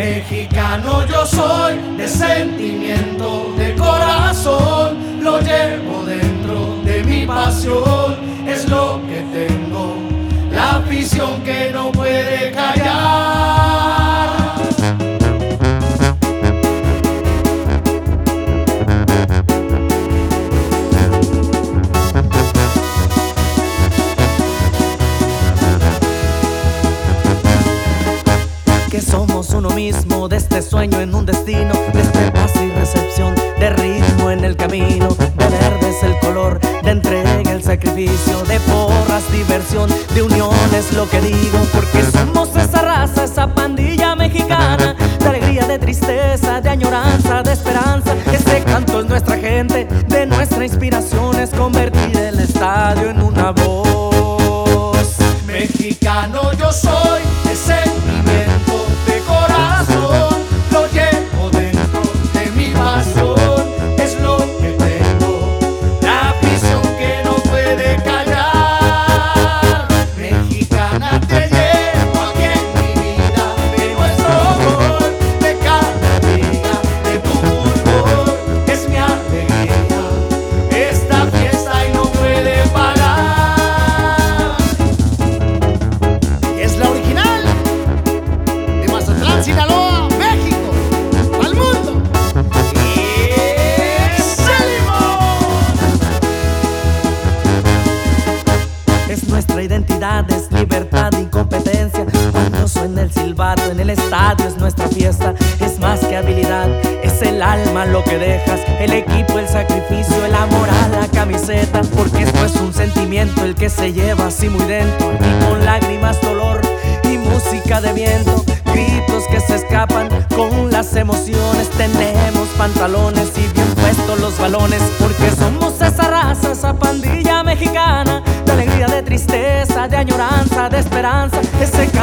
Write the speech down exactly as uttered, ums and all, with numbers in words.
Mexicano yo soy, de sentimiento, de corazón, lo llevo dentro de mi pasión, es lo que tengo, la afición que no puede callar. Que somos uno mismo, de este sueño en un destino, de este paz y recepción, de ritmo en el camino, de verde es el color, de entrega el sacrificio, de porras diversión, de unión es lo que digo, porque somos esa raza, esa pandilla mexicana, de alegría, de tristeza, de añoranza, de esperanza. Ese canto es nuestra gente, de nuestra inspiración es convertir el estadio en una voz. Mexicano yo soy, de sentimiento, de corazón, lo llevo dentro de mi pasión, es lo que tengo, la afición que no puede callar. Mexicana te llevo aquí en mi vida, de nuestro amor, de cada día, de tu fulgor, es mi alegría, esta fiesta y no puede parar. Sinaloa, México, al mundo. ¡Y salimos! Es nuestra identidad, es libertad y competencia. Cuando suena el silbato en el estadio es nuestra fiesta. Es más que habilidad, es el alma lo que dejas, el equipo, el sacrificio, el amor a la camiseta. Porque esto es un sentimiento el que se lleva así muy dentro, y con lágrimas, dolor y música de viento, gritos que se escapan con las emociones. Tenemos pantalones y bien puestos los balones, porque somos esa raza, esa pandilla mexicana, de alegría, de tristeza, de añoranza, de esperanza. Ese